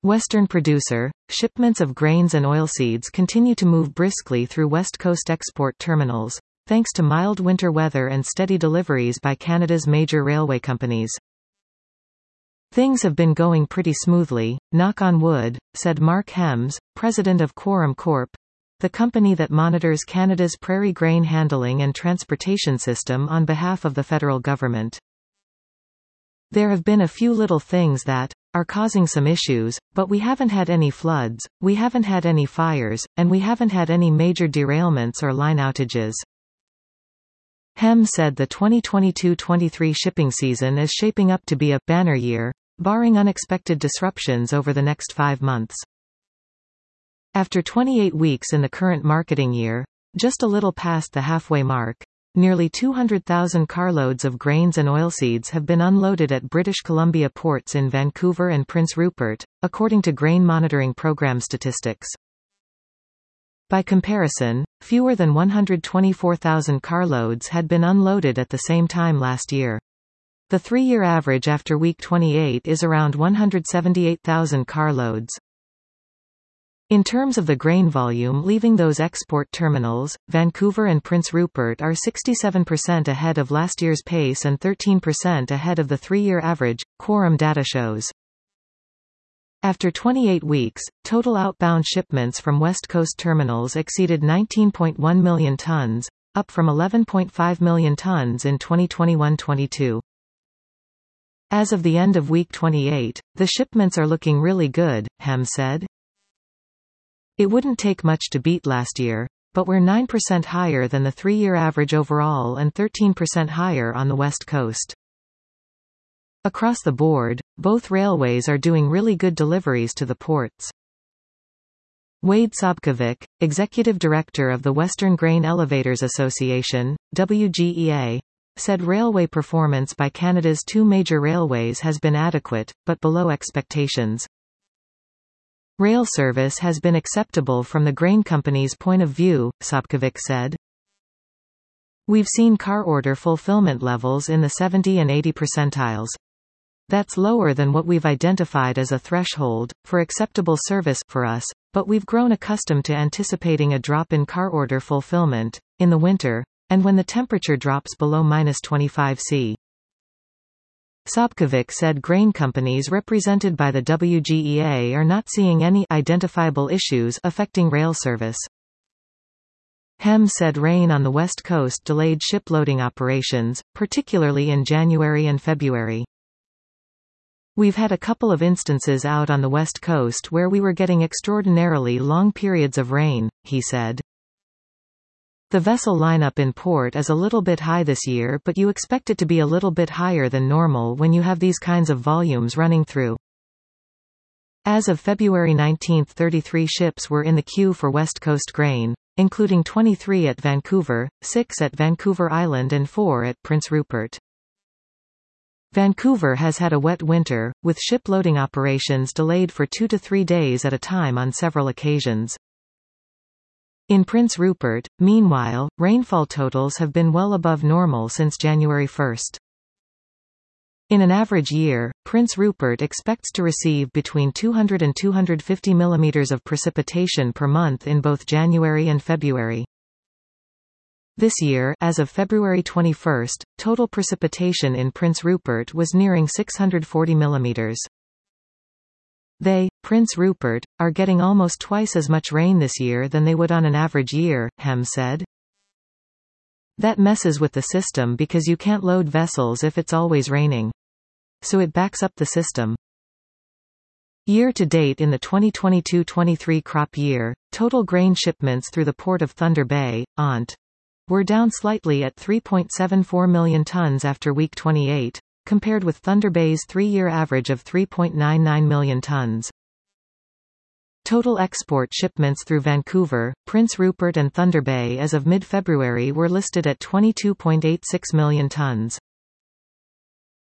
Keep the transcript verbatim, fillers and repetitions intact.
Western producer, shipments of grains and oilseeds continue to move briskly through West Coast export terminals, thanks to mild winter weather and steady deliveries by Canada's major railway companies. Things have been going pretty smoothly, knock on wood, said Mark Hems, president of Quorum Corp, the company that monitors Canada's prairie grain handling and transportation system on behalf of the federal government. There have been a few little things that are causing some issues, but we haven't had any floods, we haven't had any fires, and we haven't had any major derailments or line outages. Hems said the twenty twenty-two twenty-three shipping season is shaping up to be a banner year, barring unexpected disruptions over the next five months. After twenty-eight weeks in the current marketing year, just a little past the halfway mark, nearly two hundred thousand carloads of grains and oilseeds have been unloaded at British Columbia ports in Vancouver and Prince Rupert, according to Grain Monitoring Program statistics. By comparison, fewer than one hundred twenty-four thousand carloads had been unloaded at the same time last year. The three-year average after week twenty-eight is around one hundred seventy-eight thousand carloads. In terms of the grain volume leaving those export terminals, Vancouver and Prince Rupert are sixty-seven percent ahead of last year's pace and thirteen percent ahead of the three-year average, Quorum data shows. After twenty-eight weeks, total outbound shipments from West Coast terminals exceeded nineteen point one million tons, up from eleven point five million tons in twenty twenty-one twenty-two. As of the end of week twenty-eight, the shipments are looking really good, Hems said. It wouldn't take much to beat last year, but we're nine percent higher than the three-year average overall and thirteen percent higher on the West Coast. Across the board, both railways are doing really good deliveries to the ports. Wade Sobkovic, executive director of the Western Grain Elevators Association, W G E A, said railway performance by Canada's two major railways has been adequate, but below expectations. Rail service has been acceptable from the grain company's point of view, Sobkovic said. We've seen car order fulfillment levels in the seventy and eighty percentiles. That's lower than what we've identified as a threshold for acceptable service for us, but we've grown accustomed to anticipating a drop in car order fulfillment in the winter, and when the temperature drops below minus twenty-five Celsius. Sobkovic said grain companies represented by the W G E A are not seeing any identifiable issues affecting rail service. Hems said rain on the West Coast delayed ship loading operations, particularly in January and February. We've had a couple of instances out on the West Coast where we were getting extraordinarily long periods of rain, he said. The vessel lineup in port is a little bit high this year, but you expect it to be a little bit higher than normal when you have these kinds of volumes running through. As of February nineteenth, thirty-three ships were in the queue for West Coast grain, including twenty-three at Vancouver, six at Vancouver Island and four at Prince Rupert. Vancouver has had a wet winter, with ship loading operations delayed for two to three days at a time on several occasions. In Prince Rupert, meanwhile, rainfall totals have been well above normal since January first. In an average year, Prince Rupert expects to receive between two hundred and two hundred fifty millimeters of precipitation per month in both January and February. This year, as of February twenty-first, total precipitation in Prince Rupert was nearing six hundred forty millimeters. They, Prince Rupert, are getting almost twice as much rain this year than they would on an average year, Hems said. That messes with the system because you can't load vessels if it's always raining. So it backs up the system. Year to date in the twenty twenty-two twenty-three crop year, total grain shipments through the port of Thunder Bay, Ont, were down slightly at three point seven four million tons after week twenty-eight, compared with Thunder Bay's three-year average of three point nine nine million tons. Total export shipments through Vancouver, Prince Rupert and Thunder Bay as of mid-February were listed at twenty-two point eight six million tons.